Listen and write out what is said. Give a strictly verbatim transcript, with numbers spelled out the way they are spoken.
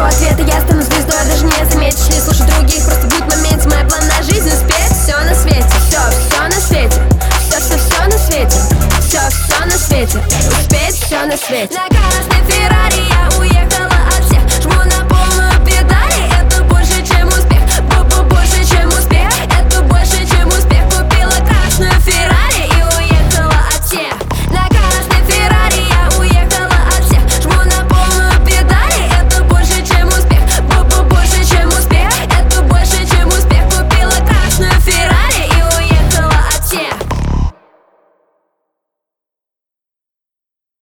ищу ответы, я стану звездой, даже не заметишь, не слушай других. Просто будь в моменте, моя план на жизнь успеть. Все на свете, все, все на свете, все, все, все на свете, все, все на свете, успеть все на свете. На красной Феррари